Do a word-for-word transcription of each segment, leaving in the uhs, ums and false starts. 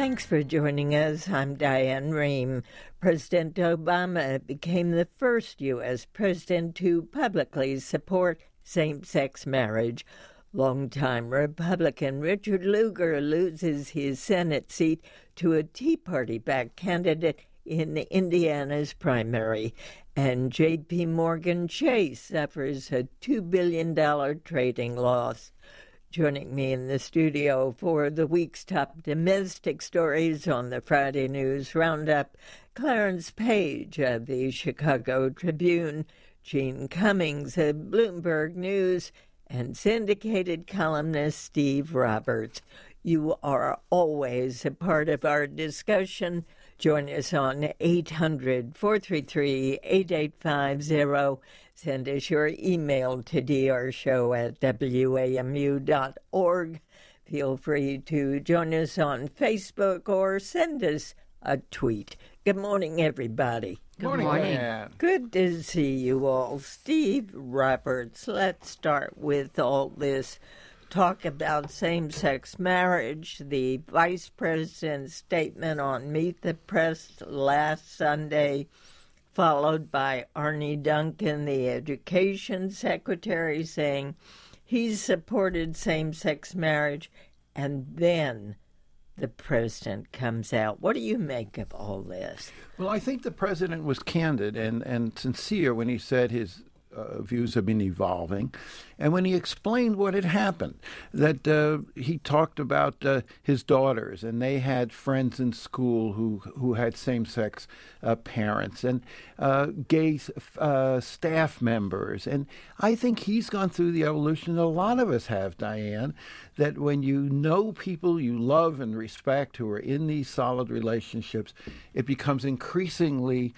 Thanks for joining us. I'm Diane Rehm. President Obama became the first U S president to publicly support same-sex marriage. Longtime Republican Richard Lugar loses his Senate seat to a Tea Party-backed candidate in Indiana's primary. And J P. Morgan Chase suffers a two billion dollars trading loss. Joining me in the studio for the week's top domestic stories on the Friday News Roundup, Clarence Page of the Chicago Tribune, Gene Cummings of Bloomberg News, and syndicated columnist Steve Roberts. You are always a part of our discussion. Join us on eight hundred, four three three, eight eight five zero. Send us your email to drshow at w a m u dot org. Feel free to join us on Facebook or send us a tweet. Good morning, everybody. Good morning. morning. Good to see you all. Steve Roberts, let's start with all this talk about same-sex marriage. The vice president's statement on Meet the Press last Sunday, followed by Arne Duncan, the education secretary, saying he supported same-sex marriage, and then the president comes out. What do you make of all this? Well, I think the president was candid and, and sincere when he said his uh, views have been evolving. And when he explained what had happened, that uh, he talked about uh, his daughters, and they had friends in school who, who had same-sex uh, parents, and uh, gay uh, staff members. And I think he's gone through the evolution that a lot of us have, Diane, that when you know people you love and respect who are in these solid relationships, it becomes increasingly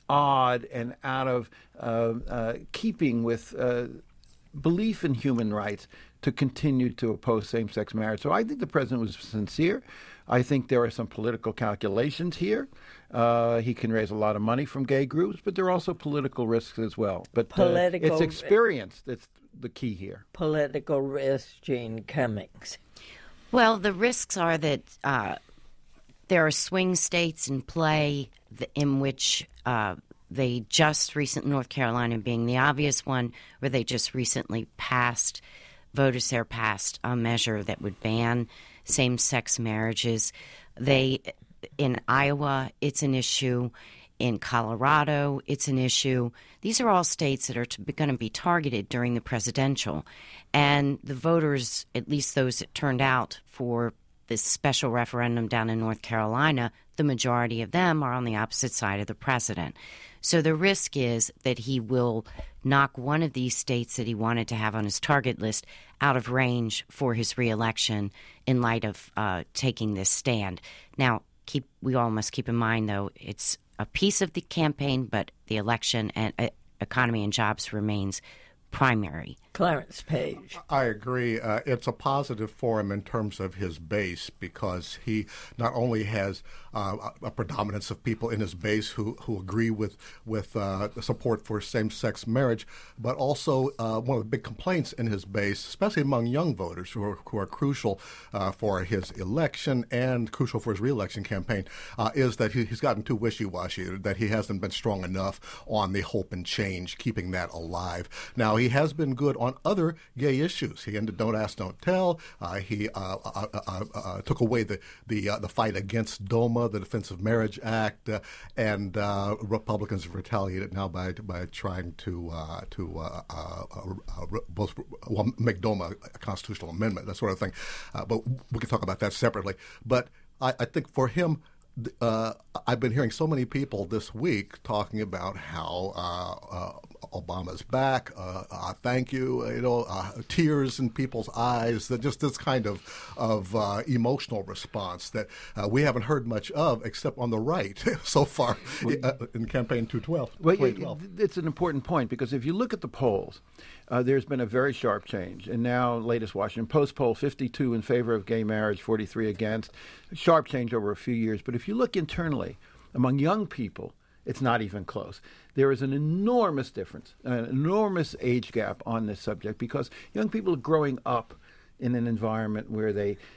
odd and out of uh, uh, keeping with uh, belief in human rights to continue to oppose same-sex marriage. So I think the president was sincere. I think there are some political calculations here. Uh, he can raise a lot of money from gay groups, but there are also political risks as well. But uh, it's experience that's the key here. Political risk, Gene Cummings. Well, the risks are that uh, there are swing states in play in which uh, they just recently, North Carolina being the obvious one, where they just recently passed, voters there passed a measure that would ban same-sex marriages. They, in Iowa, it's an issue. In Colorado, it's an issue. These are all states that are going to be targeted during the presidential. And the voters, at least those that turned out for this special referendum down in North Carolina, the majority of them are on the opposite side of the president. So the risk is that he will knock one of these states that he wanted to have on his target list out of range for his reelection in light of uh, taking this stand. Now, keep we all must keep in mind, though, it's a piece of the campaign, but the election and uh, economy and jobs remains primary. Clarence Page. I agree. Uh, it's a positive for him in terms of his base, because he not only has uh, a predominance of people in his base who, who agree with with uh, support for same-sex marriage, but also uh, one of the big complaints in his base, especially among young voters who are, who are crucial uh, for his election and crucial for his reelection campaign, uh, is that he, he's gotten too wishy-washy, that he hasn't been strong enough on the hope and change, keeping that alive. Now, he has been good on other gay issues. He ended Don't Ask, Don't Tell. Uh, he uh, uh, uh, uh, took away the the, uh, the fight against DOMA, the Defense of Marriage Act, uh, and uh, Republicans have retaliated now by by trying to uh, to uh, uh, uh, both well, make DOMA a constitutional amendment, that sort of thing. Uh, but we can talk about that separately. But I, I think for him, Uh, I've been hearing so many people this week talking about how uh, uh, Obama's back, uh, uh, thank you, you know, uh, tears in people's eyes, that just this kind of of uh, emotional response that uh, we haven't heard much of except on the right so far uh, in campaign two twelve. Well, it's an important point, because if you look at the polls, uh, there's been a very sharp change. And now, latest Washington Post poll, fifty-two in favor of gay marriage, forty-three against. Sharp change over a few years. But if you look internally, among young people, it's not even close. There is an enormous difference, an enormous age gap on this subject, because young people are growing up in an environment where they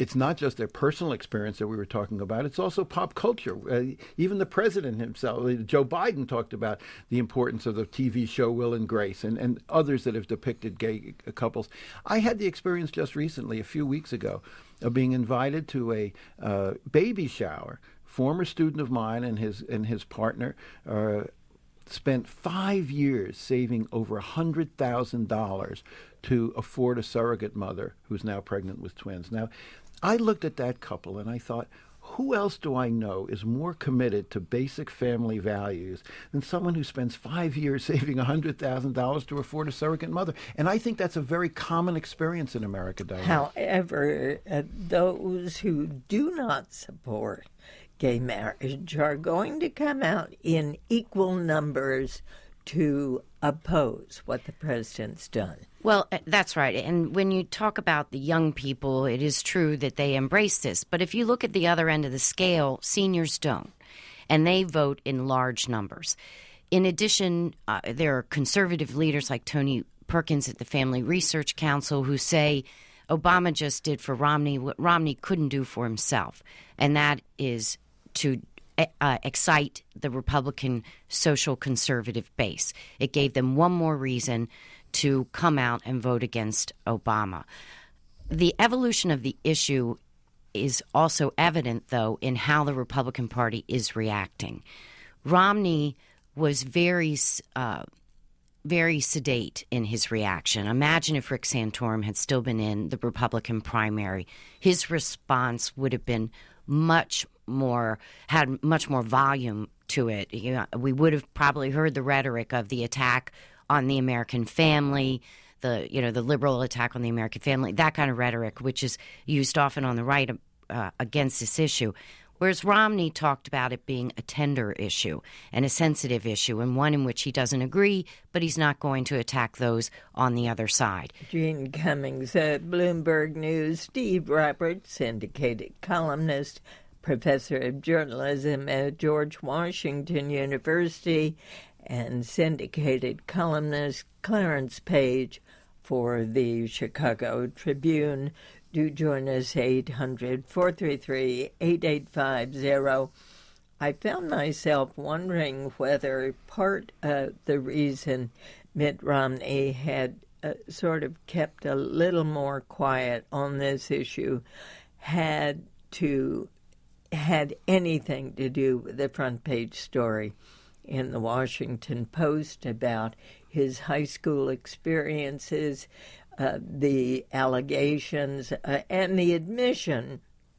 it's not just their personal experience that we were talking about. It's also pop culture. Uh, even the president himself, Joe Biden, talked about the importance of the T V show Will and Grace, and, and others that have depicted gay couples. I had the experience just recently, a few weeks ago, of being invited to a uh, baby shower. Former student of mine and his and his partner uh, spent five years saving over one hundred thousand dollars to afford a surrogate mother who's now pregnant with twins. Now, I looked at that couple and I thought, who else do I know is more committed to basic family values than someone who spends five years saving one hundred thousand dollars to afford a surrogate mother? And I think that's a very common experience in America, Diane. However, uh, those who do not support gay marriage are going to come out in equal numbers to oppose what the president's done. Well, that's right. And when you talk about the young people, it is true that they embrace this. But if you look at the other end of the scale, seniors don't. And they vote in large numbers. In addition, uh, there are conservative leaders like Tony Perkins at the Family Research Council who say Obama just did for Romney what Romney couldn't do for himself. And that is to Uh, excite the Republican social conservative base. It gave them one more reason to come out and vote against Obama. The evolution of the issue is also evident, though, in how the Republican Party is reacting. Romney was very, uh, very sedate in his reaction. Imagine if Rick Santorum had still been in the Republican primary. His response would have been much more, had much more volume to it. You know, we would have probably heard the rhetoric of the attack on the American family, the you know the liberal attack on the American family, that kind of rhetoric, which is used often on the right uh, against this issue. Whereas Romney talked about it being a tender issue and a sensitive issue, and one in which he doesn't agree, but he's not going to attack those on the other side. Gene Cummings at Bloomberg News, Steve Roberts, syndicated columnist, professor of journalism at George Washington University, and syndicated columnist Clarence Page for the Chicago Tribune. Do join us, eight hundred, four three three, eight eight five zero. I found myself wondering whether part of the reason Mitt Romney had uh, sort of kept a little more quiet on this issue had to had anything to do with the front page story in the Washington Post about his high school experiences, uh, the allegations, uh, and the admission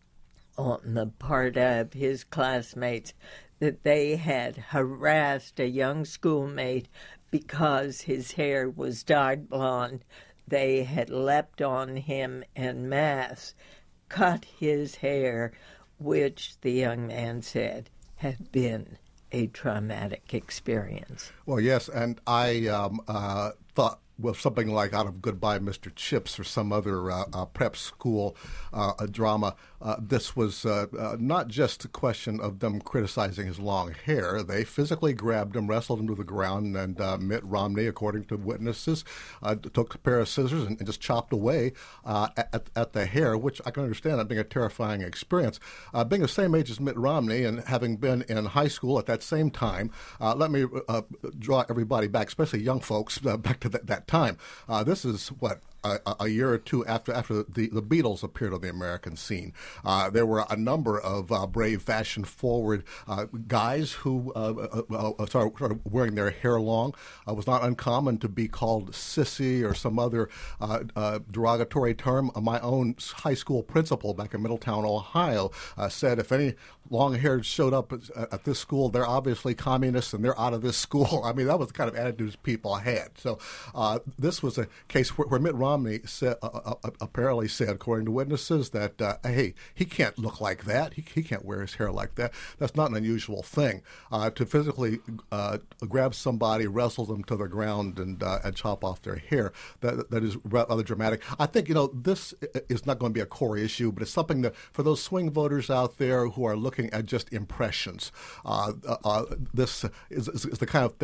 on the part of his classmates that they had harassed a young schoolmate because his hair was dyed blonde. They had leapt on him en masse, cut his hair, which the young man said had been a traumatic experience. Well, yes, and I um, uh, thought with something like out of Goodbye, Mister Chips or some other uh, uh, prep school uh, a drama, uh, this was uh, uh, not just a question of them criticizing his long hair. They physically grabbed him, wrestled him to the ground, and uh, Mitt Romney, according to witnesses, uh, took a pair of scissors and, and just chopped away uh, at, at the hair, which I can understand that being a terrifying experience. Uh, being the same age as Mitt Romney and having been in high school at that same time, uh, let me uh, draw everybody back, especially young folks, uh, back to that, that time. Uh, this is what a, a year or two after after the, the Beatles appeared on the American scene. Uh, there were a number of uh, brave, fashion-forward uh, guys who uh, uh, uh, started, started wearing their hair long. Uh, it was not uncommon to be called sissy or some other uh, uh, derogatory term. Uh, my own high school principal back in Middletown, Ohio, uh, said if any long-haired showed up at, at this school, they're obviously communists and they're out of this school. I mean, that was the kind of attitudes people had. So uh, this was a case where, where Mitt Romney said, uh, uh, apparently said, according to witnesses, that, uh, hey, he can't look like that. He, he can't wear his hair like that. That's not an unusual thing. Uh, to physically uh, grab somebody, wrestle them to the ground, and uh, and chop off their hair, that that is rather dramatic. I think, you know, this is not going to be a core issue, but it's something that for those swing voters out there who are looking at just impressions, uh, uh, this is, is the kind of thing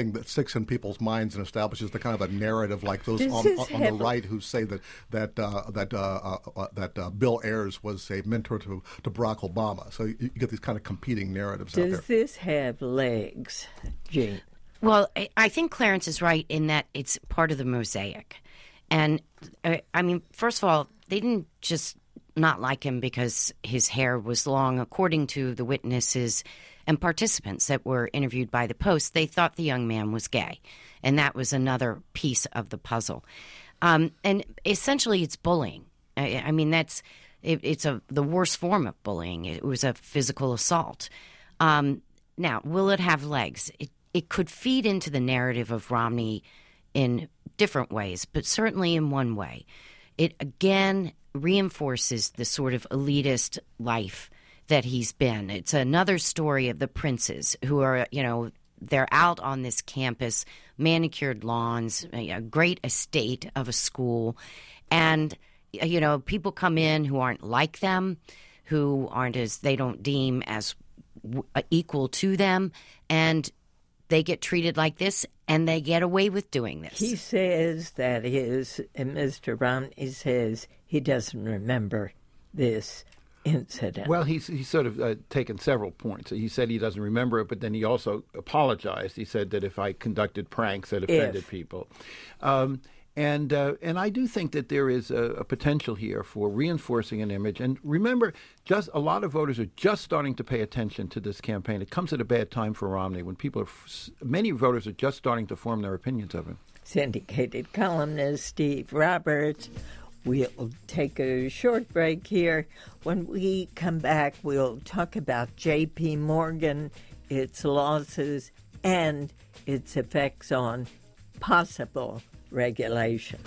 something that sticks in people's minds and establishes the kind of a narrative like those This on, is on the heavy. right who say that that uh, that uh, uh, that uh, Bill Ayers was a mentor to, to Barack Obama. So you, you get these kind of competing narratives out Does there. this have legs, Jean? Well, I, I think Clarence is right in that it's part of the mosaic. And, uh, I mean, first of all, they didn't just not like him because his hair was long. According to the witnesses and participants that were interviewed by the Post, they thought the young man was gay. And that was another piece of the puzzle. Um, and essentially, it's bullying. I, I mean, that's it, it's a the worst form of bullying. It was a physical assault. Um, now, will it have legs? It, it could feed into the narrative of Romney in different ways, but certainly in one way. It again reinforces the sort of elitist life that he's been. It's another story of the princes who are, you know, they're out on this campus, manicured lawns, a great estate of a school, and, you know, people come in who aren't like them, who aren't as, they don't deem as w- equal to them, and they get treated like this, and they get away with doing this. He says that is, and Mister Romney says he doesn't remember this incident. Well, he's he's sort of uh, taken several points. He said he doesn't remember it, but then he also apologized. He said that if I conducted pranks that offended If. people. Um, and uh, and I do think that there is a, a potential here for reinforcing an image. And remember, just a lot of voters are just starting to pay attention to this campaign. It comes at a bad time for Romney when people are, many voters are just starting to form their opinions of him. Syndicated columnist Steve Roberts. We'll take a short break here. When we come back, we'll talk about J P. Morgan, its losses, and its effects on possible regulations.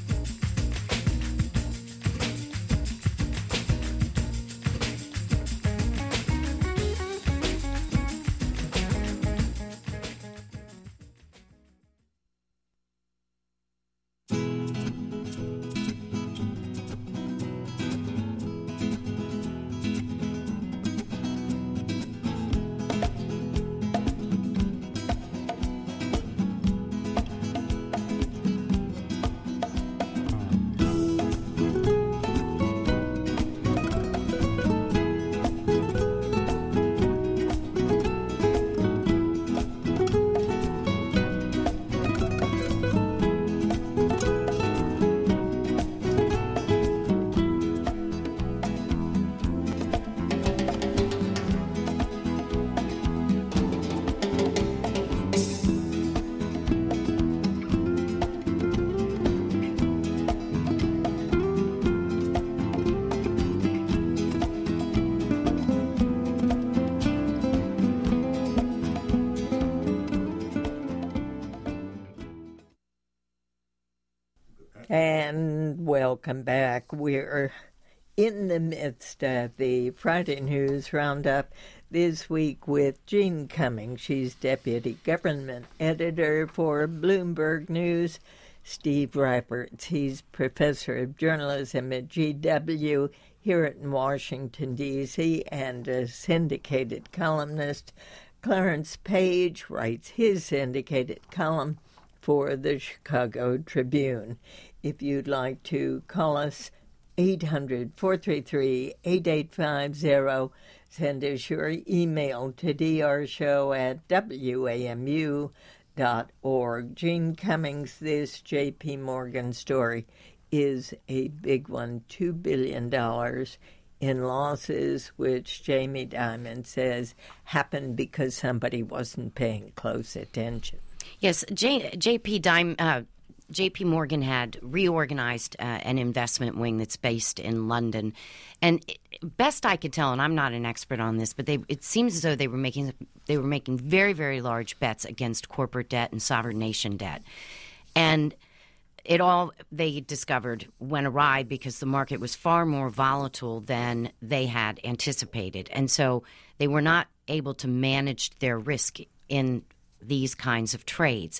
And welcome back. We're in the midst of the Friday News Roundup this week with Jean Cummings. She's Deputy Government Editor for Bloomberg News. Steve Roberts, he's Professor of Journalism at G W here in Washington, D C, and a syndicated columnist. Clarence Page writes his syndicated column for the Chicago Tribune. If you'd like to call us, eight hundred, four three three, eight eight five zero. Send us your email to d r show at w a m u dot org. Jean Cummings, this J P. Morgan story is a big one, two billion dollars in losses, which Jamie Dimon says happened because somebody wasn't paying close attention. Yes, J- JP Dime, uh, J P. Morgan had reorganized uh, an investment wing that's based in London, and it, best I could tell, and I'm not an expert on this, but they, it seems as though they were making they were making very, very large bets against corporate debt and sovereign nation debt, and it all they discovered went awry because the market was far more volatile than they had anticipated, and so they were not able to manage their risk in these kinds of trades.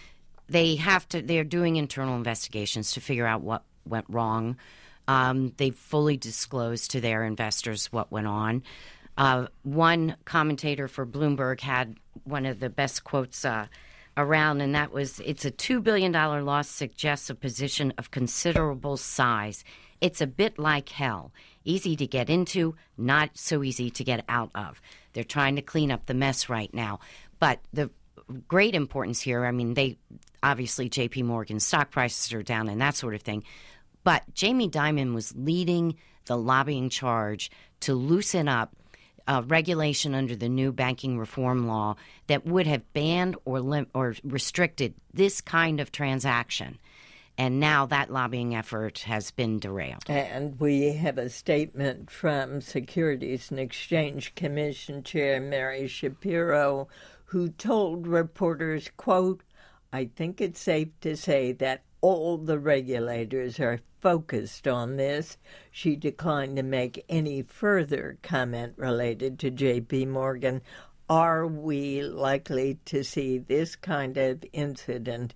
They have to. They're doing internal investigations to figure out what went wrong. Um, they fully disclosed to their investors what went on. Uh, one commentator for Bloomberg had one of the best quotes uh, around, and that was, it's a two billion dollars loss suggests a position of considerable size. It's a bit like hell. Easy to get into, not so easy to get out of. They're trying to clean up the mess right now. But the great importance here, I mean, they obviously J P Morgan stock prices are down and that sort of thing. But Jamie Dimon was leading the lobbying charge to loosen up uh, regulation under the new banking reform law that would have banned or lim- or restricted this kind of transaction. And now that lobbying effort has been derailed. And we have a statement from Securities and Exchange Commission Chair Mary Shapiro, who told reporters, quote, "I think it's safe to say that all the regulators are focused on this." She declined to make any further comment related to J P Morgan. Are we likely to see this kind of incident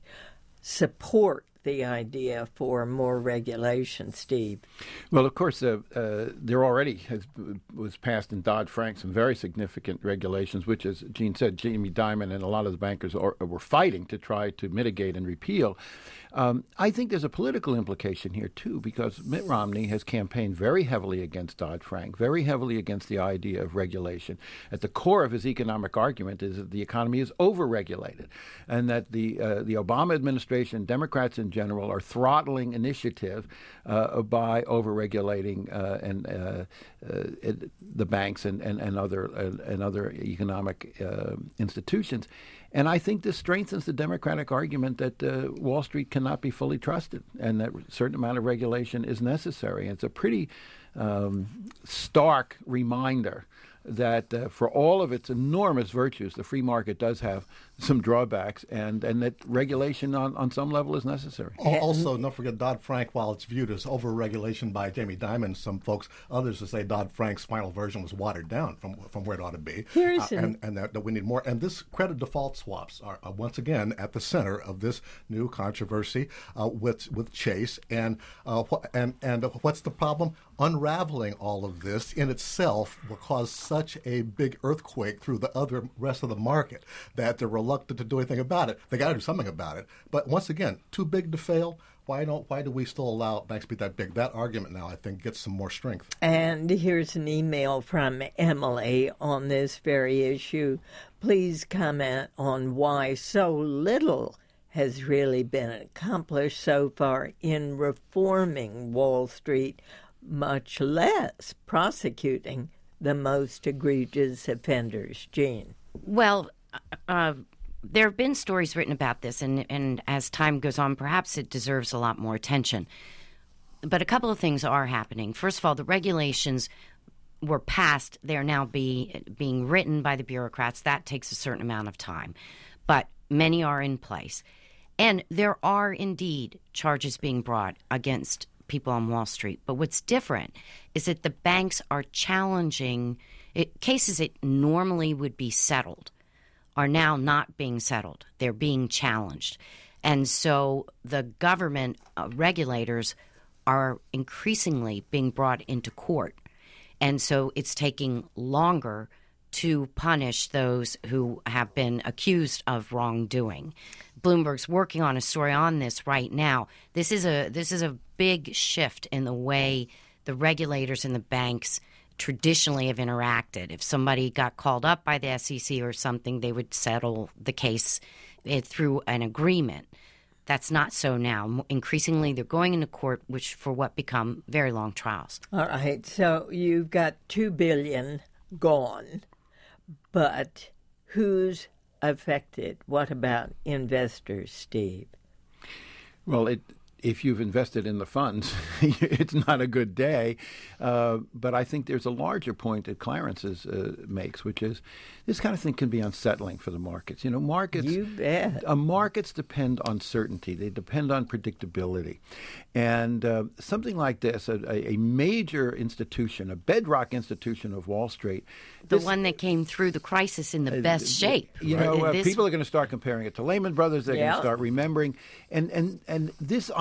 support the idea for more regulation, Steve? Well, of course, uh, uh, there already has, was passed in Dodd-Frank some very significant regulations, which, as Gene said, Jamie Dimon and a lot of the bankers are, were fighting to try to mitigate and repeal. Um, I think there's a political implication here, too, because Mitt Romney has campaigned very heavily against Dodd-Frank, very heavily against the idea of regulation. At the core of his economic argument is that the economy is overregulated and that the uh, the Obama administration, Democrats in general, are throttling initiative uh, by overregulating uh, and uh, uh, it, the banks and, and, and other uh, and other economic uh, institutions. And I think this strengthens the Democratic argument that uh, Wall Street cannot be fully trusted and that a certain amount of regulation is necessary. And it's a pretty um, stark reminder that uh, for all of its enormous virtues, the free market does have some drawbacks, and, and that regulation on, on some level is necessary. Also, don't forget Dodd-Frank, while it's viewed as over-regulation by Jamie Dimon, some folks, others will say Dodd-Frank's final version was watered down from from where it ought to be. Here's uh, and and that, that we need more. And this credit default swaps are uh, once again at the center of this new controversy uh, with with Chase. And uh, wh- and and uh, what's the problem? Unraveling all of this in itself will cause such a big earthquake through the other rest of the market that they're reluctant to do anything about it. They got to do something about it. But once again, too big to fail. Why don't? Why do we still allow banks to be that big? That argument now, I think, gets some more strength. And here's an email from Emily on this very issue. Please comment on why so little has really been accomplished so far in reforming Wall Street, much less prosecuting the most egregious offenders. Gene? Well, uh, there have been stories written about this, and, and as time goes on, perhaps it deserves a lot more attention. But a couple of things are happening. First of all, the regulations were passed. They're now be, being written by the bureaucrats. That takes a certain amount of time. But many are in place. And there are indeed charges being brought against people on Wall Street. But what's different is that the banks are challenging it, cases that normally would be settled are now not being settled. They're being challenged. And so the government uh, regulators are increasingly being brought into court. And so it's taking longer to punish those who have been accused of wrongdoing. Bloomberg's working on a story on this right now. This is a this is a big shift in the way the regulators and the banks traditionally have interacted. If somebody got called up by the S E C or something, they would settle the case through an agreement. That's not so now. Increasingly, they're going into court, which for what become very long trials. All right, so you've got two billion dollars gone, but who's affected? What about investors, Steve? Well, it, if you've invested in the funds, it's not a good day. Uh, but I think there's a larger point that Clarence is, uh, makes, which is this kind of thing can be unsettling for the markets. You know, markets. You bet. Uh, markets depend on certainty. They depend on predictability. And uh, something like this, a, a major institution, a bedrock institution of Wall Street. The this, one that came through the crisis in the uh, best shape. You know, uh, This- people are going to start comparing it to Lehman Brothers. They're Yeah. going to start remembering. And, and, and this on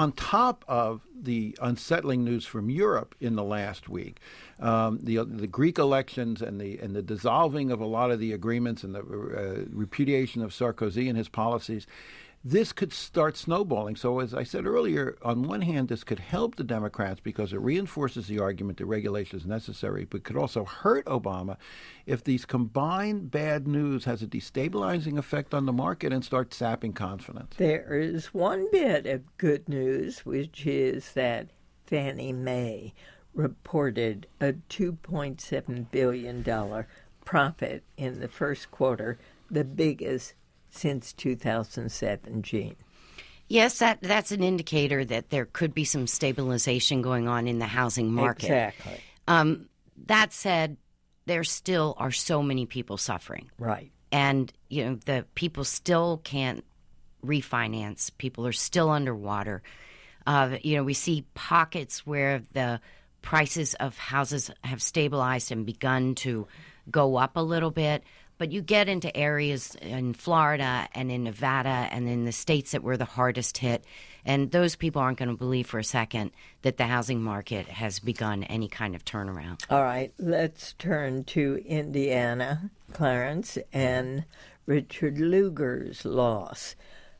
on top of the unsettling news from Europe in the last week, um, the the Greek elections and the and the dissolving of a lot of the agreements and the uh, repudiation of Sarkozy and his policies, this could start snowballing. So as I said earlier, on one hand, this could help the Democrats because it reinforces the argument that regulation is necessary, but could also hurt Obama if these combined bad news has a destabilizing effect on the market and starts sapping confidence. There is one bit of good news, which is that Fannie Mae reported a two point seven billion dollars profit in the first quarter, the biggest since two thousand seven, Jean. Yes, that that's an indicator that there could be some stabilization going on in the housing market. Exactly. Um, that said, there still are so many people suffering. Right. And, you know, the people still can't refinance. People are still underwater. Uh, you know, we see pockets where the prices of houses have stabilized and begun to go up a little bit. But you get into areas in Florida and in Nevada and in the states that were the hardest hit, and those people aren't going to believe for a second that the housing market has begun any kind of turnaround. All right, let's turn to Indiana, Clarence, and Richard Lugar's loss.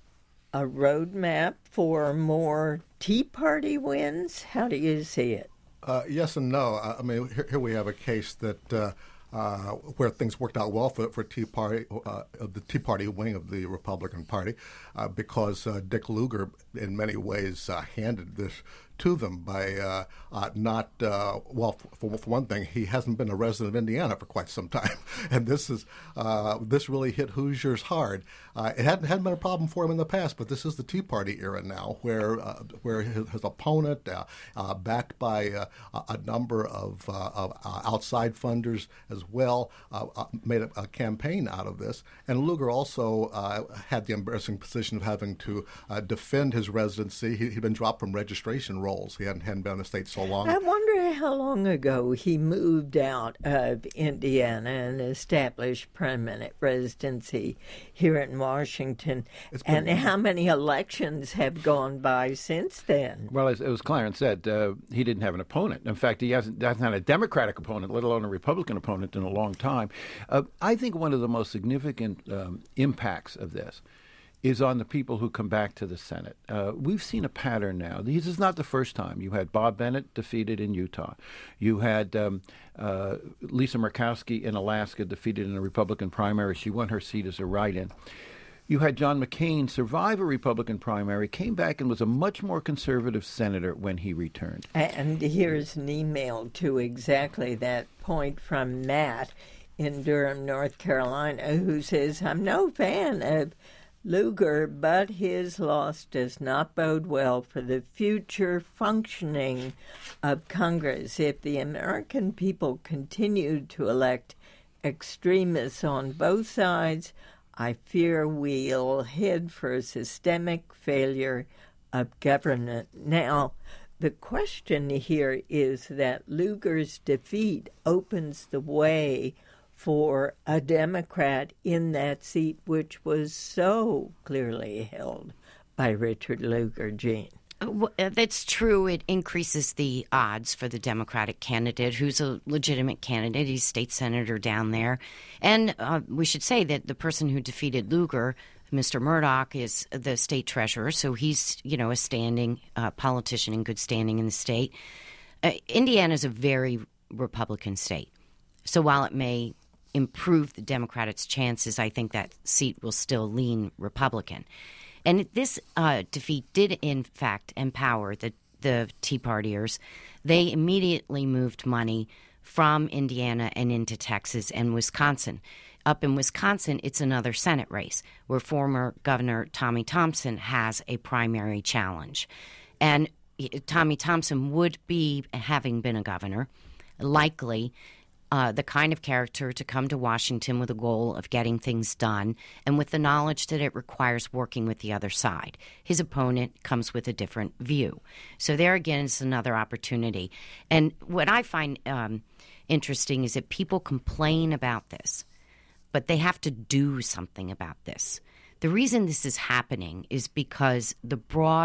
A roadmap for more Tea Party wins? How do you see it? Uh, yes and no. I mean, here, here we have a case that uh, uh, where things worked out well for, for Tea Party, uh, the Tea Party wing of the Republican Party, uh, because uh, Dick Lugar, in many ways, uh, handed this to them by uh, uh, not, uh, well, for, for one thing, he hasn't been a resident of Indiana for quite some time. And this is uh, this really hit Hoosiers hard. Uh, it hadn't, hadn't been a problem for him in the past, but this is the Tea Party era now, where uh, where his, his opponent, uh, uh, backed by uh, a number of, uh, of uh, outside funders as well, uh, uh, made a, a campaign out of this. And Lugar also uh, had the embarrassing position of having to uh, defend his residency. He, he'd been dropped from registration roles. He hadn't, hadn't been in the state so long. I wonder how long ago he moved out of Indiana and established permanent residency here in Washington, and how many elections have gone by since then. Well, as, as Clarence said, uh, he didn't have an opponent. In fact, he hasn't, hasn't had a Democratic opponent, let alone a Republican opponent, in a long time. Uh, I think one of the most significant um, impacts of this is on the people who come back to the Senate. Uh, we've seen a pattern now. This is not the first time. You had Bob Bennett defeated in Utah. You had um, uh, Lisa Murkowski in Alaska defeated in a Republican primary. She won her seat as a write-in. You had John McCain survive a Republican primary, came back and was a much more conservative senator when he returned. And here's an email to exactly that point from Matt in Durham, North Carolina, who says, I'm no fan of Lugar, but his loss does not bode well for the future functioning of Congress. If the American people continue to elect extremists on both sides, I fear we'll head for a systemic failure of government. Now, the question here is that Lugar's defeat opens the way for a Democrat in that seat, which was so clearly held by Richard Lugar, Jean. That's true. It increases the odds for the Democratic candidate, who's a legitimate candidate. He's state senator down there. And uh, we should say that the person who defeated Lugar, Mister Murdoch, is the state treasurer, so he's, you know, a standing uh, politician in good standing in the state. Uh, Indiana is a very Republican state. So while it may improve the Democrats' chances, I think that seat will still lean Republican. And this uh, defeat did, in fact, empower the, the Tea Partiers. They immediately moved money from Indiana and into Texas and Wisconsin. Up in Wisconsin, it's another Senate race where former Governor Tommy Thompson has a primary challenge. And Tommy Thompson would be, having been a governor, likely Uh, the kind of character to come to Washington with a goal of getting things done and with the knowledge that it requires working with the other side. His opponent comes with a different view. So there again is another opportunity. And what I find um, interesting is that people complain about this, but they have to do something about this. The reason this is happening is because the broad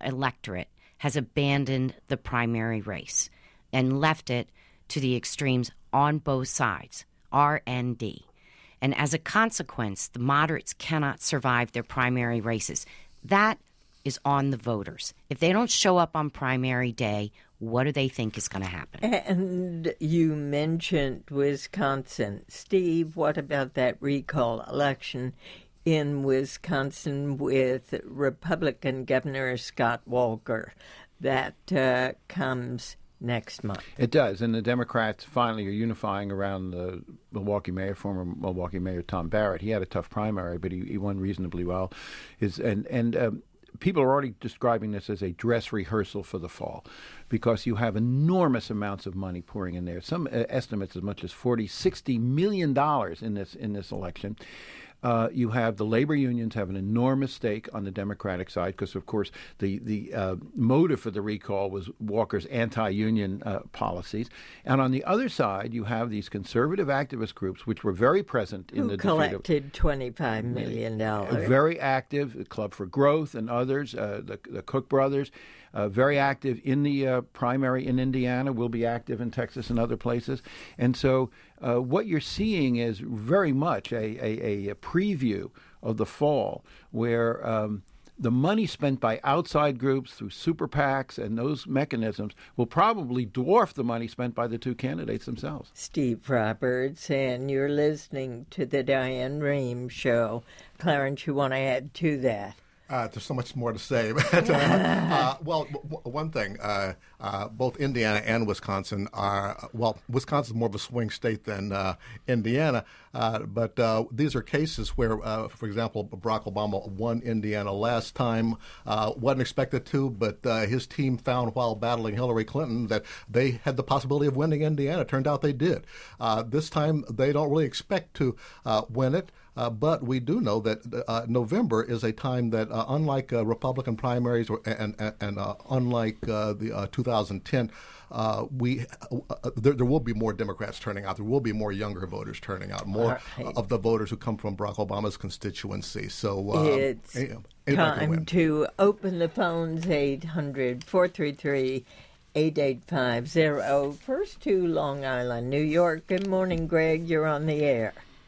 electorate has abandoned the primary race and left it to the extremes on both sides, R and D. And as a consequence, the moderates cannot survive their primary races. That is on the voters. If they don't show up on primary day, what do they think is going to happen? And you mentioned Wisconsin. Steve, what about that recall election in Wisconsin with Republican Governor Scott Walker? That uh, comes next month. It does, and the Democrats finally are unifying around the Milwaukee mayor, former Milwaukee Mayor Tom Barrett. He had a tough primary, but he, he won reasonably well. His, and and um, people are already describing this as a dress rehearsal for the fall, because you have enormous amounts of money pouring in there. Some uh, estimates as much as forty, sixty million dollars in this in this election. Uh, you have the labor unions have an enormous stake on the Democratic side because, of course, the the uh, motive for the recall was Walker's anti-union uh, policies. And on the other side, you have these conservative activist groups, which were very present in Who the collected twenty-five million dollars. Very active, the Club for Growth and others, uh, the, the Koch brothers, uh, very active in the uh, primary in Indiana, will be active in Texas and other places. And so uh, what you're seeing is very much a, a, a preview of the fall, where um, the money spent by outside groups through super PACs and those mechanisms will probably dwarf the money spent by the two candidates themselves. Steve Roberts, and you're listening to the Diane Rehm Show. Clarence, you want to add to that? Uh, there's so much more to say. But, uh, uh, well, w- one thing, uh, uh, both Indiana and Wisconsin are, well, Wisconsin's more of a swing state than uh, Indiana, uh, but uh, these are cases where, uh, for example, Barack Obama won Indiana last time, uh, wasn't expected to, but uh, his team found while battling Hillary Clinton that they had the possibility of winning Indiana. Turned out they did. Uh, this time, they don't really expect to uh, win it. Uh, but we do know that uh, November is a time that, uh, unlike uh, Republican primaries or, and, and, and uh, unlike uh, the uh, two thousand ten, uh, we uh, there, there will be more Democrats turning out. There will be more younger voters turning out, more right. of the voters who come from Barack Obama's constituency. So uh, it's you know, time to open the phones, eight hundred, four three three, eight eight five zero. First to Long Island, New York. Good morning, Greg. You're on the air.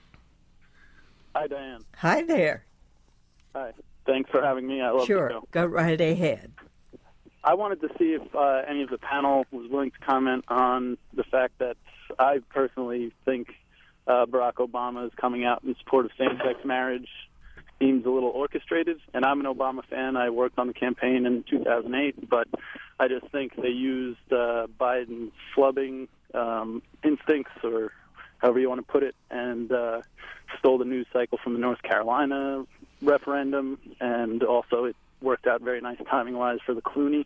Hi, Diane. Hi there. Hi. Thanks for having me. I love sure. the show. Go right ahead. I wanted to see if uh, any of the panel was willing to comment on the fact that I personally think uh, Barack Obama is coming out in support of same-sex marriage seems a little orchestrated. And I'm an Obama fan. I worked on the campaign in two thousand eight, but I just think they used uh, Biden's flubbing um, instincts, or however you want to put it, and uh, stole the news cycle from the North Carolina referendum, and also it worked out very nice timing-wise for the Clooney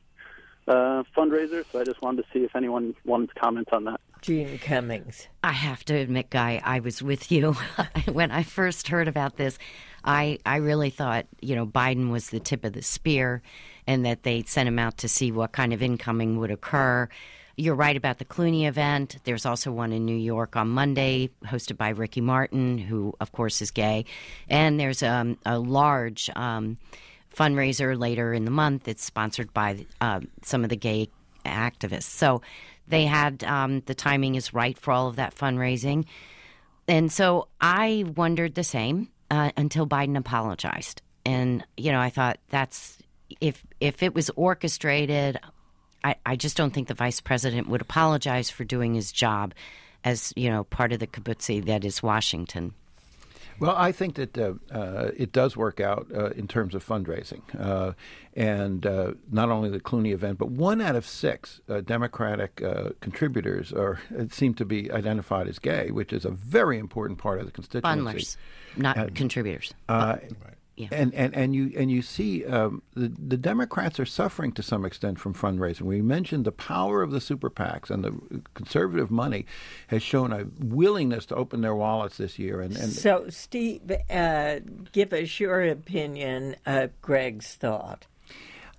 uh, fundraiser. So I just wanted to see if anyone wanted to comment on that. Jean Cummings. I have to admit, Guy, I was with you when I first heard about this. I, I really thought, you know, Biden was the tip of the spear and that they'd sent him out to see what kind of incoming would occur. You're right about the Clooney event. There's also one in New York on Monday, hosted by Ricky Martin, who, of course, is gay. And there's um, a large um, fundraiser later in the month. It's sponsored by uh, some of the gay activists. So they had um, the timing is right for all of that fundraising. And so I wondered the same uh, until Biden apologized. And, you know, I thought that's if if it was orchestrated, I, I just don't think the vice president would apologize for doing his job as, you know, part of the kibbutz that is Washington. Well, I think that uh, uh, it does work out uh, in terms of fundraising. Uh, and uh, not only the Clooney event, but one out of six uh, Democratic uh, contributors are seem to be identified as gay, which is a very important part of the constituency. Bundlers, not uh, contributors. Uh, right. Yeah. And, and and you and you see um, the the Democrats are suffering to some extent from fundraising. We mentioned the power of the super PACs, and the conservative money has shown a willingness to open their wallets this year. And, and so, Steve, uh, give us your opinion of Greg's thought.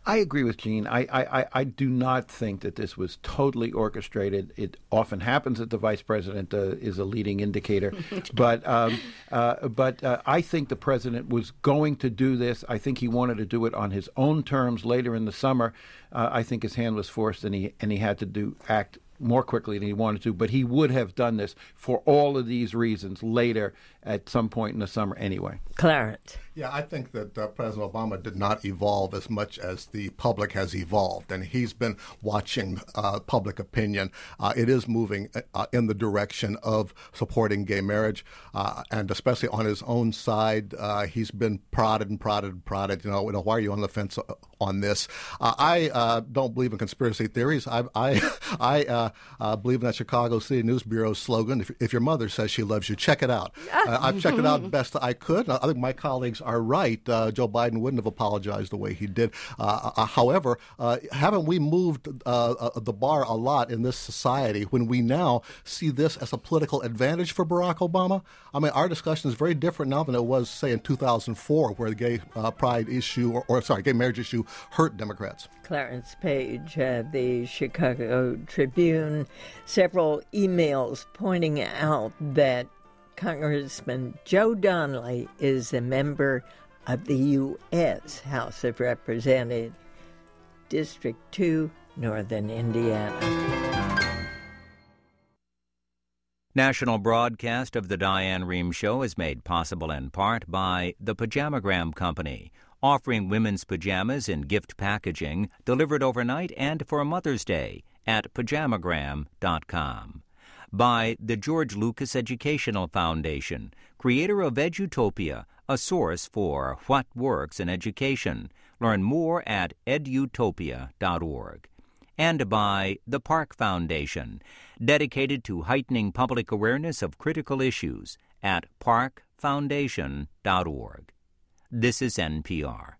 I agree with Gene. I, I, I do not think that this was totally orchestrated. It often happens that the vice president uh, is a leading indicator, but um, uh, but uh, I think the president was going to do this. I think he wanted to do it on his own terms later in the summer. Uh, I think his hand was forced, and he and he had to do act more quickly than he wanted to. But he would have done this for all of these reasons later at some point in the summer anyway. Clarence. Yeah, I think that uh, President Obama did not evolve as much as the public has evolved, and he's been watching uh, public opinion. Uh, it is moving uh, in the direction of supporting gay marriage, uh, and especially on his own side, uh, he's been prodded and prodded and prodded. You know, you know, why are you on the fence on this? Uh, I uh, don't believe in conspiracy theories. I I, I uh, uh, believe in that Chicago City News Bureau slogan: "If, if your mother says she loves you, check it out." Uh, I've checked it out best I could. I think my colleagues are right. Uh, Joe Biden wouldn't have apologized the way he did. Uh, uh, however, uh, haven't we moved uh, uh, the bar a lot in this society when we now see this as a political advantage for Barack Obama? I mean, our discussion is very different now than it was, say, in two thousand four, where the gay uh, pride issue, or, or sorry, gay marriage issue hurt Democrats. Clarence Page, uh, the Chicago Tribune, several emails pointing out that Congressman Joe Donnelly is a member of the U S House of Representatives, District two, Northern Indiana. National broadcast of the Diane Rehm Show is made possible in part by the Pajamagram Company, offering women's pajamas in gift packaging delivered overnight and for Mother's Day at pajamagram dot com. By the George Lucas Educational Foundation, creator of Edutopia, a source for what works in education. Learn more at edutopia dot org. And by the Park Foundation, dedicated to heightening public awareness of critical issues at park foundation dot org. This is N P R.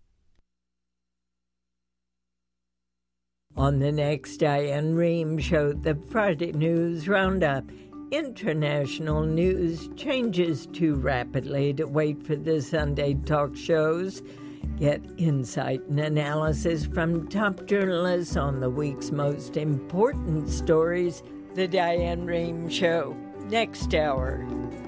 On the next Diane Rehm Show, the Friday News Roundup. International news changes too rapidly to wait for the Sunday talk shows. Get insight and analysis from top journalists on the week's most important stories. The Diane Rehm Show, next hour.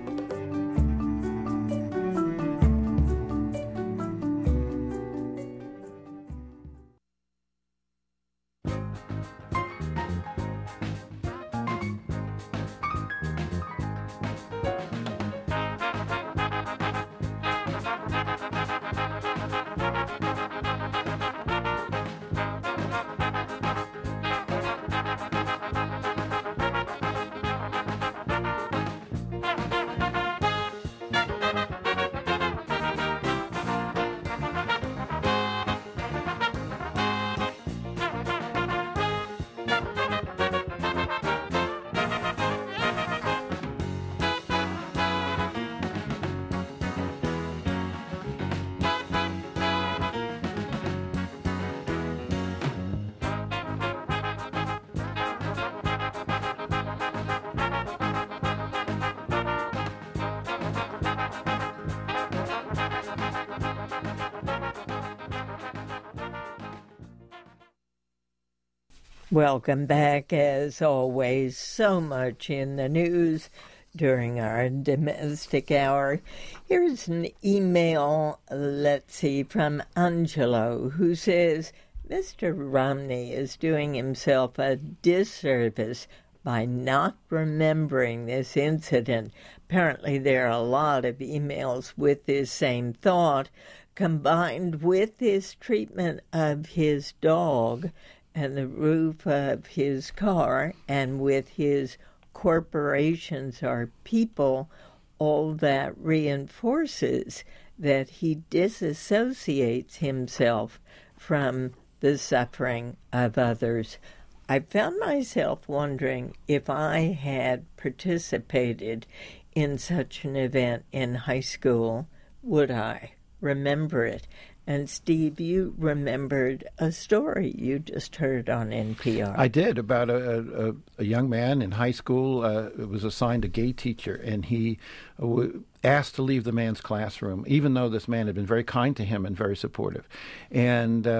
Welcome back. As always, so much in the news during our domestic hour. Here's an email, let's see, from Angelo, who says, Mister Romney is doing himself a disservice by not remembering this incident. Apparently there are a lot of emails with this same thought, combined with his treatment of his dog and the roof of his car, and with his corporations or people, all that reinforces that he disassociates himself from the suffering of others. I found myself wondering if I had participated in such an event in high school, would I remember it? And Steve, you remembered a story you just heard on N P R. I did, about a, a, a young man in high school uh, was assigned a gay teacher, and he uh, w- asked to leave the man's classroom, even though this man had been very kind to him and very supportive. And um,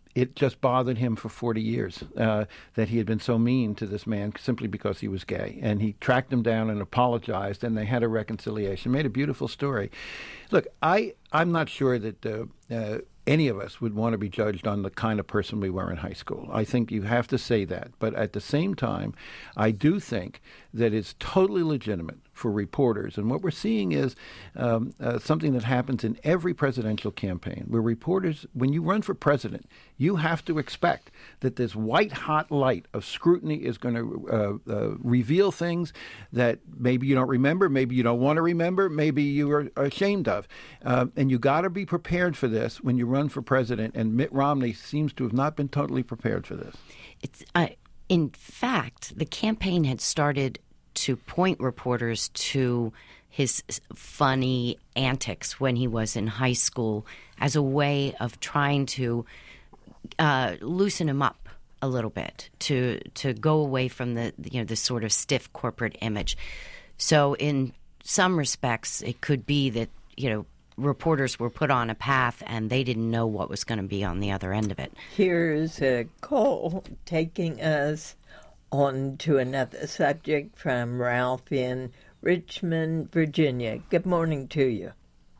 it just bothered him for forty years uh, that he had been so mean to this man simply because he was gay. And he tracked him down and apologized, and they had a reconciliation. Made a beautiful story. Look, I, I'm not sure that uh, uh, any of us would want to be judged on the kind of person we were in high school. I think you have to say that. But at the same time, I do think that it's totally legitimate for reporters. And what we're seeing is um, uh, something that happens in every presidential campaign, where reporters, when you run for president, you have to expect that this white-hot light of scrutiny is going to uh, uh, reveal things that maybe you don't remember, maybe you don't want to remember, maybe you are ashamed of. Uh, and you got to be prepared for this when you run for president. And Mitt Romney seems to have not been totally prepared for this. It's uh, in fact, the campaign had started to point reporters to his funny antics when he was in high school as a way of trying to uh, loosen him up a little bit, to to go away from the you know the sort of stiff corporate image. So in some respects, it could be that you know reporters were put on a path and they didn't know what was going to be on the other end of it. Here's a call taking us on to another subject from Ralph in Richmond, Virginia. Good morning to you.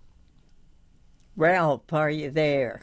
Ralph, are you there?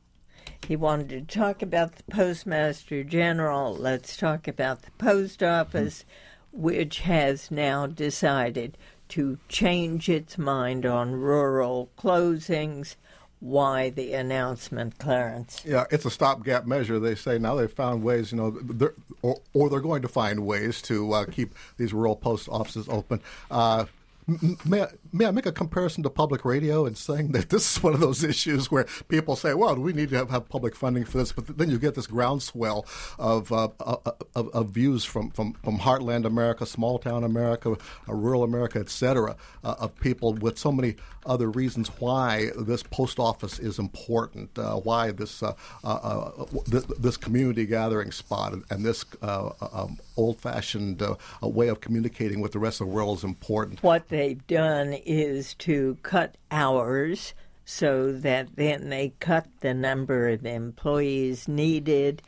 He wanted to talk about the Postmaster General. Let's talk about the post office, which has now decided to change its mind on rural closings. Why the announcement, Clarence? Yeah, it's a stopgap measure. They say now they've found ways, you know, they're, or, or they're going to find ways to uh, keep these rural post offices open. Uh, May I, may I make a comparison to public radio and saying that this is one of those issues where people say, well, we need to have, have public funding for this, but then you get this groundswell of uh, of, of views from, from, from heartland America, small-town America, uh, rural America, et cetera, uh, of people with so many other reasons why this post office is important, uh, why this uh, uh, uh, th- this community gathering spot and this uh, um, old-fashioned uh, way of communicating with the rest of the world is important. What they've done is to cut hours so that then they cut the number of employees needed.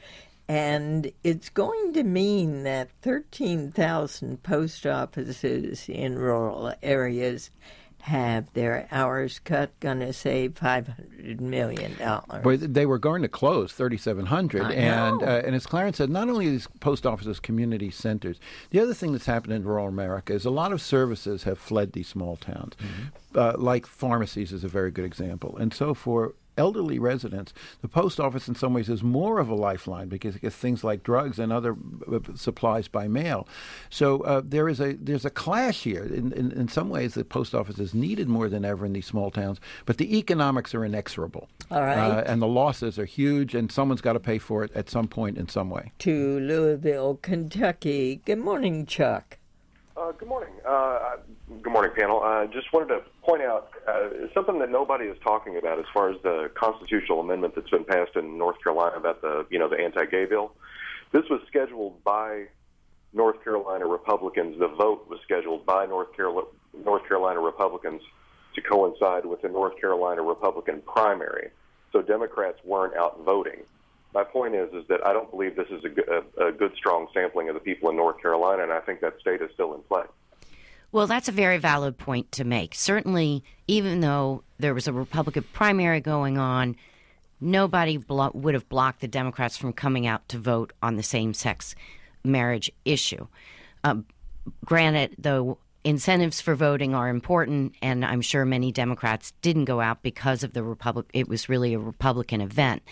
And it's going to mean that thirteen thousand post offices in rural areas have their hours cut, going to save five hundred million dollars. But they were going to close thirty-seven hundred. I and know. uh, and as Clarence said, not only are these post offices community centers, the other thing that's happened in rural America is a lot of services have fled these small towns. Mm-hmm. Uh, like pharmacies is a very good example. And so for elderly residents, the post office in some ways is more of a lifeline because it gets things like drugs and other uh, supplies by mail. So uh, there is a there's a clash here. In, in, in some ways, the post office is needed more than ever in these small towns, but the economics are inexorable. All right. Uh, and the losses are huge, and someone's got to pay for it at some point in some way. To Louisville, Kentucky. Good morning, Chuck. Uh, good morning. Uh, good morning, panel. I uh, just wanted to point out uh, something that nobody is talking about as far as the constitutional amendment that's been passed in North Carolina about the, you know, the anti-gay bill. This was scheduled by North Carolina Republicans. The vote was scheduled by North Carolina, North Carolina Republicans to coincide with the North Carolina Republican primary. So Democrats weren't out voting. My point is, is that I don't believe this is a good, a, a good, strong sampling of the people in North Carolina, and I think that state is still in play. Well, that's a very valid point to make. Certainly, even though there was a Republican primary going on, nobody blo- would have blocked the Democrats from coming out to vote on the same-sex marriage issue. Um, granted, though, incentives for voting are important, and I'm sure many Democrats didn't go out because of the Republic. It was really a Republican event.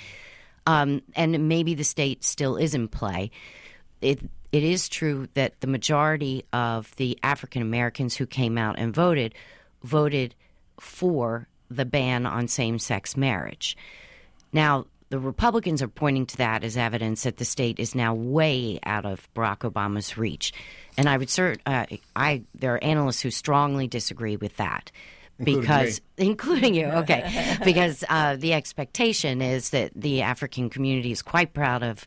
Um, and maybe the state still is in play. It it is true that the majority of the African Americans who came out and voted voted for the ban on same-sex marriage. Now, the Republicans are pointing to that as evidence that the state is now way out of Barack Obama's reach. And I would cert, uh, I there are analysts who strongly disagree with that. Including Because, me. including you, okay, because uh, the expectation is that the African community is quite proud of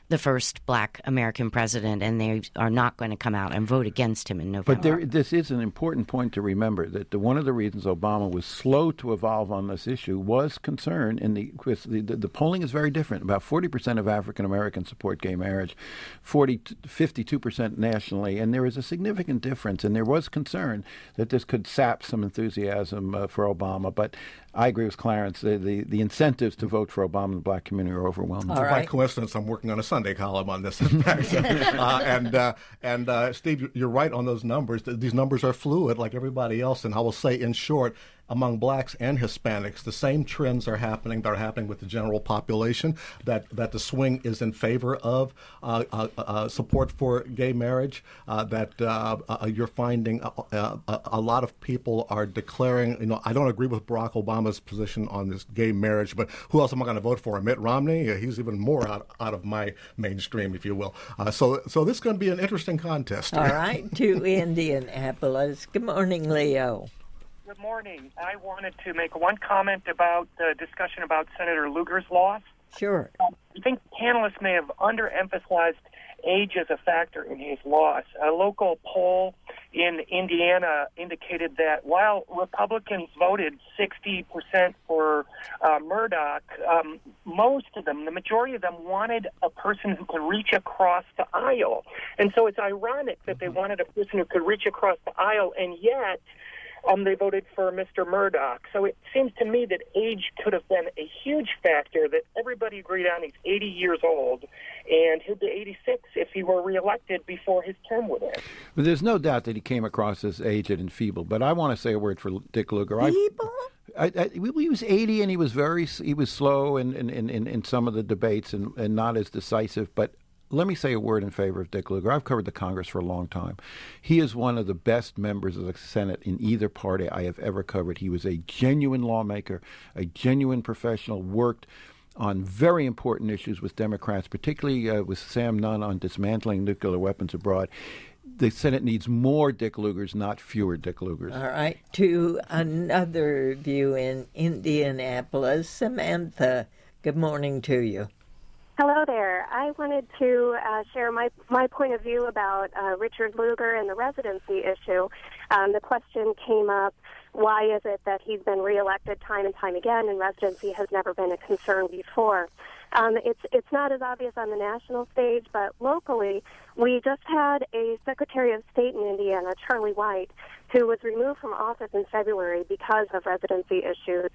the first black American president, and they are not going to come out and vote against him in November. But there, this is an important point to remember, that the, one of the reasons Obama was slow to evolve on this issue was concern in the, the, the, the polling is very different. About forty percent of African Americans support gay marriage, forty, fifty-two percent nationally, and there is a significant difference, and there was concern that this could sap some enthusiasm uh, for Obama. But I agree with Clarence. The, the, the incentives to vote for Obama in the black community are overwhelming. All right. By coincidence, I'm working on a Sunday column on this, in fact. uh, and, uh, and uh, Steve, you're right on those numbers. These numbers are fluid like everybody else. And I will say, in short, among blacks and Hispanics, the same trends are happening that are happening with the general population, that, that the swing is in favor of uh, uh, uh, support for gay marriage, uh, that uh, uh, you're finding uh, uh, a lot of people are declaring, you know, I don't agree with Barack Obama's position on this gay marriage, but who else am I going to vote for? Mitt Romney? Uh, he's even more out, out of my mainstream, if you will. Uh, so, so this is going to be an interesting contest. All right, to Indianapolis. Good morning, Leo. Good morning. I wanted to make one comment about the discussion about Senator Lugar's loss. Sure. Um, I think panelists may have underemphasized age as a factor in his loss. A local poll in Indiana indicated that while Republicans voted sixty percent for uh, Murdoch, um, most of them, the majority of them, wanted a person who could reach across the aisle. And so it's ironic that they wanted a person who could reach across the aisle, and yet Um, they voted for Mister Murdoch. So it seems to me that age could have been a huge factor that everybody agreed on. He's eighty years old, and he'll be eighty-six if he were reelected before his term would end. But there's no doubt that he came across as aged and feeble. But I want to say a word for Dick Lugar. Feeble? I, I, he was eighty, and he was very he was slow in in, in, in some of the debates and, and not as decisive. But let me say a word in favor of Dick Lugar. I've covered the Congress for a long time. He is one of the best members of the Senate in either party I have ever covered. He was a genuine lawmaker, a genuine professional, worked on very important issues with Democrats, particularly uh, with Sam Nunn on dismantling nuclear weapons abroad. The Senate needs more Dick Lugars, not fewer Dick Lugars. All right. To another view in Indianapolis, Samantha, good morning to you. Hello there. I wanted to uh, share my, my point of view about uh, Richard Lugar and the residency issue. Um, the question came up, why is it that he's been reelected time and time again and residency has never been a concern before? Um, it's it's not as obvious on the national stage, but locally, we just had a Secretary of State in Indiana, Charlie White, who was removed from office in February because of residency issues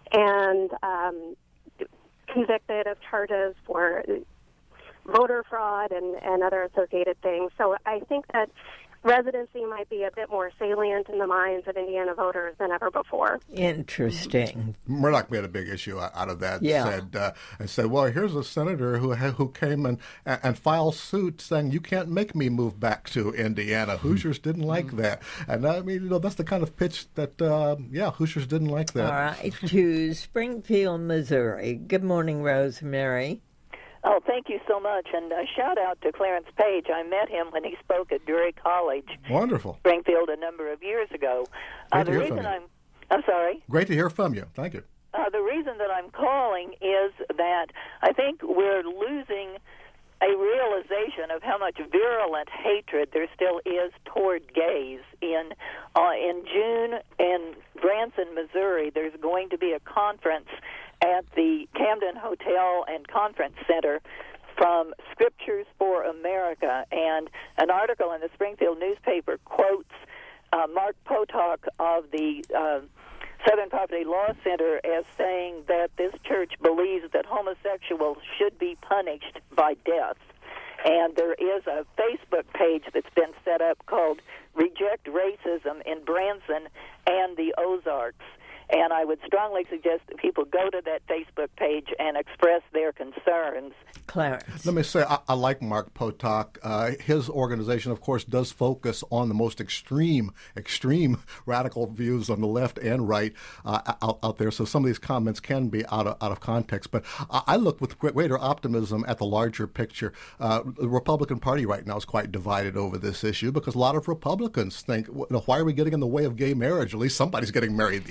and um, convicted of charges for voter fraud and, and other associated things. So I think that residency might be a bit more salient in the minds of Indiana voters than ever before. Interesting. Murdoch made a big issue out of that. Yeah. Said uh, and said, "Well, here's a senator who who came and and filed suit saying you can't make me move back to Indiana. Hoosiers didn't like that." And I mean, you know, that's the kind of pitch that uh, yeah, Hoosiers didn't like that. All right, to Springfield, Missouri. Good morning, Rosemary. Oh, thank you so much. And a shout out to Clarence Page. I met him when he spoke at Drury College, Wonderful. Springfield, a number of years ago. Uh, the to hear reason from you. I'm, I'm sorry. Great to hear from you. Thank you. Uh, the reason that I'm calling is that I think we're losing a realization of how much virulent hatred there still is toward gays. In uh, in June in Branson, Missouri, there's going to be a conference at the Camden Hotel and Conference Center from Scriptures for America, and an article in the Springfield newspaper quotes uh, Mark Potok of the uh, Southern Poverty Law Center as saying that this church believes that homosexuals should be punished by death. And there is a Facebook page that's been set up called Reject Racism in Branson and the Ozarks. And I would strongly suggest that people go to that Facebook page and express their concerns. Clarence. Let me say, I, I like Mark Potok. Uh, his organization, of course, does focus on the most extreme, extreme radical views on the left and right uh, out, out there. So some of these comments can be out of, out of context. But I, I look with greater optimism at the larger picture. Uh, the Republican Party right now is quite divided over this issue because a lot of Republicans think, you know, why are we getting in the way of gay marriage? At least somebody's getting married these days. And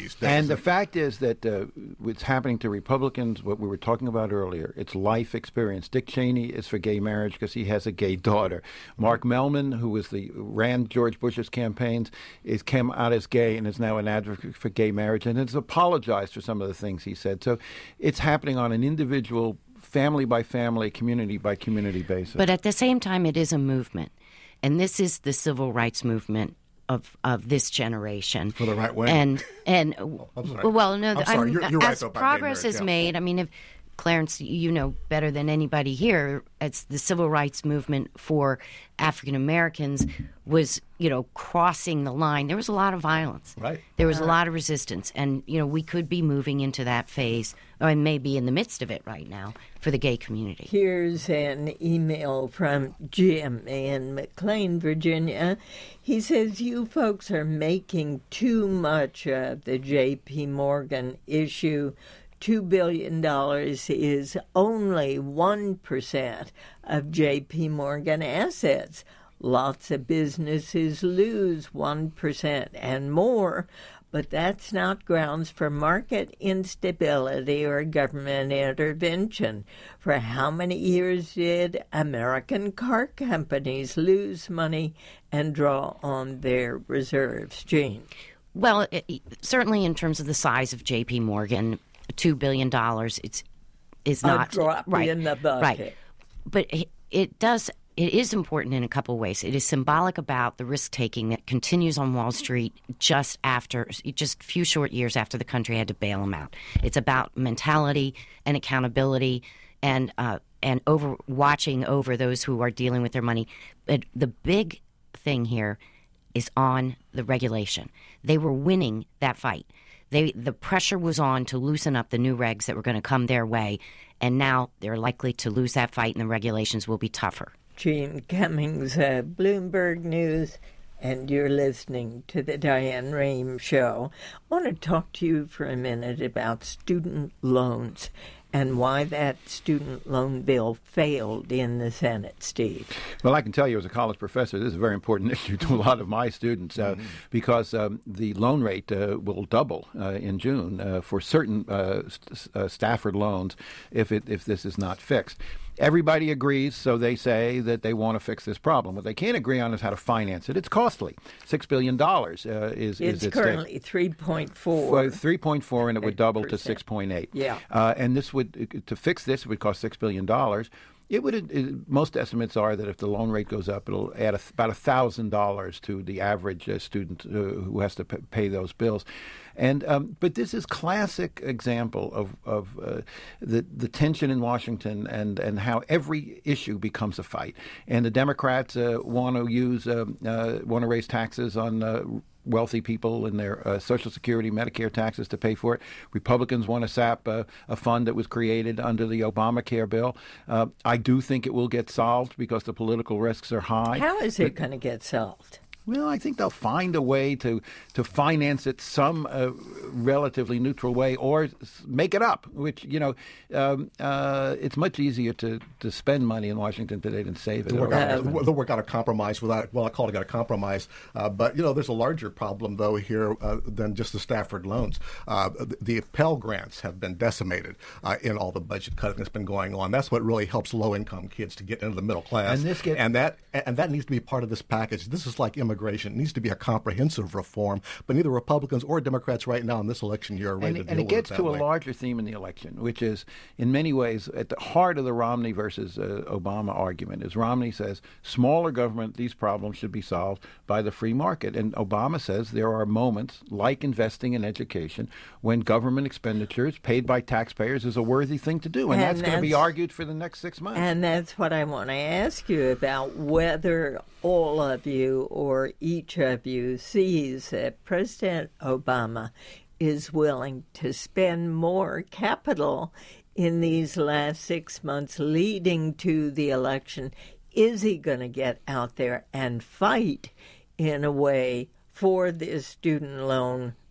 the fact is that uh, what's happening to Republicans, what we were talking about earlier, it's life experience. Dick Cheney is for gay marriage because he has a gay daughter. Mark Mellman, who was the ran George Bush's campaigns, is came out as gay and is now an advocate for gay marriage and has apologized for some of the things he said. So it's happening on an individual, family by family, community by community basis. But at the same time, it is a movement. And this is the civil rights movement of of this generation. For the right way. And, and oh, well, no, I'm sorry. You're, you're as right, progress marriage, is yeah. made, I mean, if Clarence, you know better than anybody here, it's the civil rights movement for African Americans was, you know, crossing the line. There was a lot of violence. Right. There was a lot of resistance. And, you know, we could be moving into that phase, or maybe in the midst of it right now, for the gay community. Here's an email from Jim in McLean, Virginia. He says, you folks are making too much of the J P. Morgan issue. two billion dollars is only one percent of J P. Morgan assets. Lots of businesses lose one percent and more, but that's not grounds for market instability or government intervention. For how many years did American car companies lose money and draw on their reserves? Jean? Well, it, certainly in terms of the size of J P. Morgan, two billion dollars, it's is not a drop right, in the bucket. Right. But it, it does. It is important in a couple of ways. It is symbolic about the risk taking that continues on Wall Street just after, just a few short years after the country had to bail them out. It's about mentality and accountability and uh, and over watching over those who are dealing with their money. But the big thing here is on the regulation. They were winning that fight. They, the pressure was on to loosen up the new regs that were going to come their way, and now they're likely to lose that fight, and the regulations will be tougher. Jean Cummings, uh, Bloomberg News, and you're listening to the Diane Rehm Show. I want to talk to you for a minute about student loans and why that student loan bill failed in the Senate, Steve. Well, I can tell you as a college professor, this is a very important issue to a lot of my students uh, mm-hmm. because um, the loan rate uh, will double uh, in June uh, for certain uh, st- uh, Stafford loans if it if this is not fixed. Everybody agrees, so they say that they want to fix this problem. What they can't agree on is how to finance it. It's costly. Six billion dollars uh, is it's is its currently three point four. Well, three point four, and it would double to six point eight. Yeah, uh, and this would to fix this it would cost six billion dollars. It would. It, most estimates are that if the loan rate goes up, it'll add a, about a thousand dollars to the average uh, student uh, who has to p- pay those bills. And um, but this is classic example of of uh, the the tension in Washington and, and how every issue becomes a fight. And the Democrats uh, want to use uh, uh, want to raise taxes on Uh, wealthy people and their uh, Social Security, Medicare taxes to pay for it. Republicans want to sap uh, a fund that was created under the Obamacare bill. Uh, I do think it will get solved because the political risks are high. How is it going to get solved? Well, I think they'll find a way to, to finance it some uh, relatively neutral way or make it up, which, you know, um, uh, it's much easier to, to spend money in Washington today than save it. They'll work, out, they'll work out a compromise without, well, I call it a compromise. Uh, but, you know, there's a larger problem, though, here uh, than just the Stafford loans. Uh, the, the Pell Grants have been decimated uh, in all the budget cutting that's been going on. That's what really helps low-income kids to get into the middle class. And, this gets- and, that, and that needs to be part of this package. This is like immigration. It needs to be a comprehensive reform, but neither Republicans or Democrats right now in this election year are ready and, to and deal it gets with it to that a way. larger theme in the election, which is in many ways at the heart of the Romney versus uh, Obama argument. Is Romney says smaller government, these problems should be solved by the free market, and Obama says there are moments like investing in education when government expenditures paid by taxpayers is a worthy thing to do, and, and that's, that's going to be argued for the next six months. And that's what I want to ask you about, whether all of you or each of you sees that President Obama is willing to spend more capital in these last six months leading to the election. Is he going to get out there and fight in a way for this student loan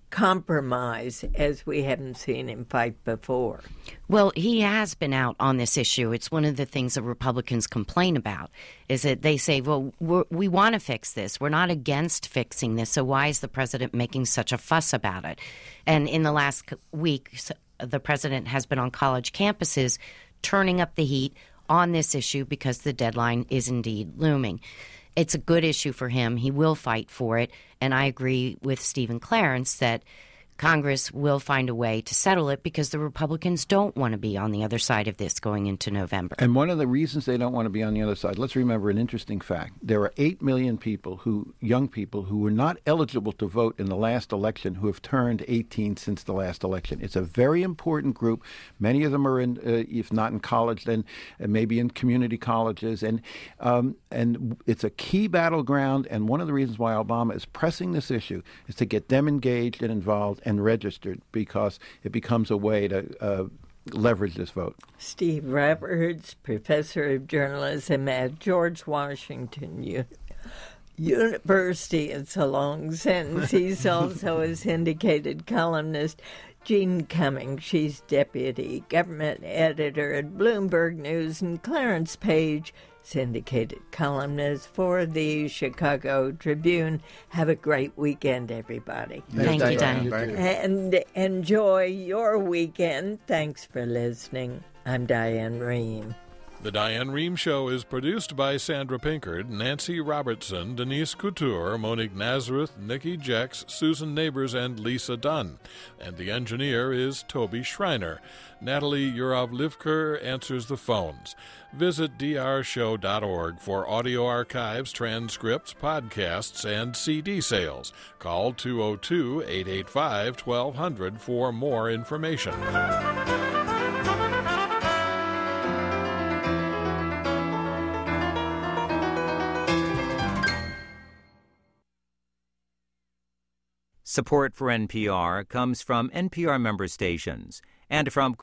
compromise as we haven't seen him fight before. Well, he has been out on this issue. It's one of the things that Republicans complain about, is that they say, well, we're, we want to fix this. We're not against fixing this, so why is the president making such a fuss about it? And in the last week, the president has been on college campuses turning up the heat on this issue because the deadline is indeed looming. It's a good issue for him. He will fight for it. And I agree with Stephen Clarence that Congress will find a way to settle it because the Republicans don't want to be on the other side of this going into November. And one of the reasons they don't want to be on the other side, let's remember an interesting fact. There are eight million people, who, young people, who were not eligible to vote in the last election who have turned eighteen since the last election. It's a very important group. Many of them are in, uh, if not in college, then uh, maybe in community colleges. And, um, and it's a key battleground. And one of the reasons why Obama is pressing this issue is to get them engaged and involved and registered, because it becomes a way to uh, leverage this vote. Steve Roberts, professor of journalism at George Washington U- University. It's a long sentence. He's also a syndicated columnist. Jean Cummings, she's deputy government editor at Bloomberg News, and Clarence Page, syndicated columnist for the Chicago Tribune. Have a great weekend, everybody. Thank you, Diane. And enjoy your weekend. Thanks for listening. I'm Diane Rehm. The Diane Rehm Show is produced by Sandra Pinkard, Nancy Robertson, Denise Couture, Monique Nazareth, Nikki Jex, Susan Neighbors, and Lisa Dunn. And the engineer is Toby Schreiner. Natalie Urov-Livker answers the phones. Visit d r show dot org for audio archives, transcripts, podcasts, and C D sales. Call two oh two, eight eight five, twelve hundred for more information. Support for N P R comes from N P R member stations and from